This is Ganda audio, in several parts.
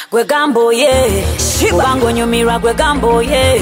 gwe gambo ye ubango nyumirwa gwe gambo ye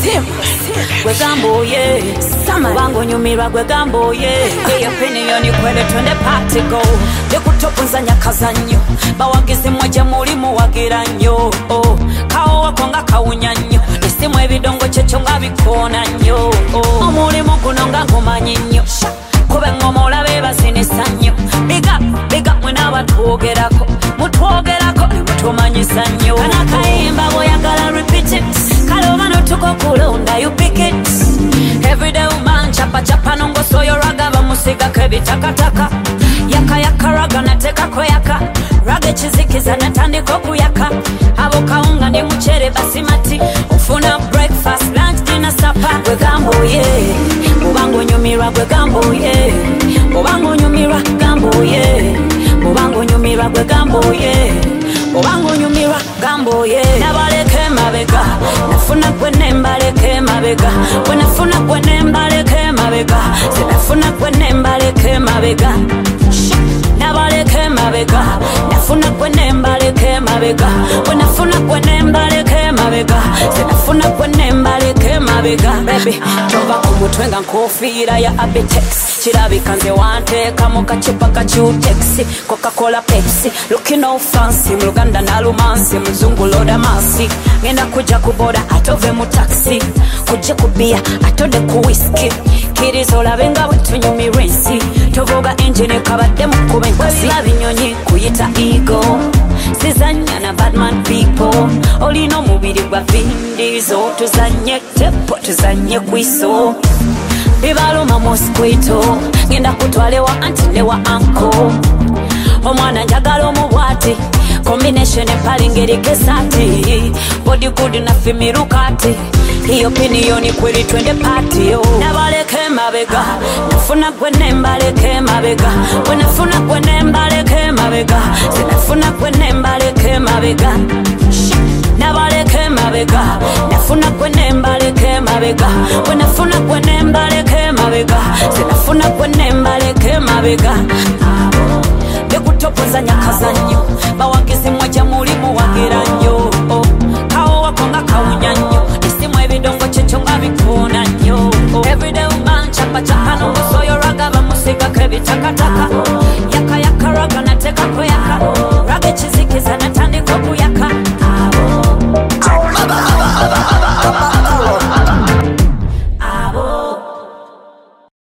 gwe gambo ye ubango nyumirwa gwe gambo ye opinion kwele twende party go lekutopunza nyakazanyo bawagizi mwaje muri muwagira nnyo kawo wakonga kawunya nnyo isimu ebidongo kyekyo nga bikona nnyo omulimu guno nga ngumanyi nnyo kube ngomola bebazinisa nnyo biga mwena batwogerako mutwogerako nemutumanyisa nnyo kana kayimba bw'oyagala repeat it kaloba notuko kulonda you pick it everyday man chapa nongosoyo raga bamusigako ebitakataka yaka raga natekako yaka raga ekizikiza natandika okuyaka abo kawunga ndi mucere basimati ofuna breakfast lunch dinner supper gwe gambo ye ubango nyumirwa gwe gambo ye ubango nyumirwa gambo ye ubango nyumirwa gwe gambo ye ubango nyumirwa gambo ye nabaleke mabega nafuna gwe nembaleke mabega bwe nafuna gwe nembaleke mabega sinafuna gwe nembaleke mabega nabaleke mabega nafuna gwe nembaleke mabega bwe nafuna gwe nembaleke mabega sinafuna gwe nembaleke mabega baby tova ku mutwe nga nkofiira ya Abitex kirabika nze wanteeka mu kacupa ka Cutex Coca-Cola Pepsi looking all fancy mu Luganda nalumansi muzungu loda masi ngenda kuja kuboda atove mu taxi kuje kubia atode ku whisky kirizo olabe nga bwetunyumira ensi tovuga engine kabadde mukube enkasi binyonyi kuyita ego sizanya na badman people olina omubiri gwa vindizo tuzanye tepo tuzanye kwiso bibaluma mosquito ngenda kutwalewa anti newa anko omwana njagala omubwati combination empalingeri kesati body good na fimirukati hiyo opinion kweli twende party yo nabaleke mabega nafuna gwe nembaleke mabega bwe nafuna gwe nembaleke mabega sinafuna gwe nembaleke mabega nabaleke mabega nafuna gwe nembaleke mabega bwe nafuna gwe nembaleke mabega sinafuna gwe nembaleke mabega lekutopoza nyakazanyo bawagizi mwaja muri muwagira nnyo kawo wakonga kawunya nnyo isimu ebidongo kyekyo nga bikona nnyo everyday man chapa nongosoyo raga bamusigako ebitakataka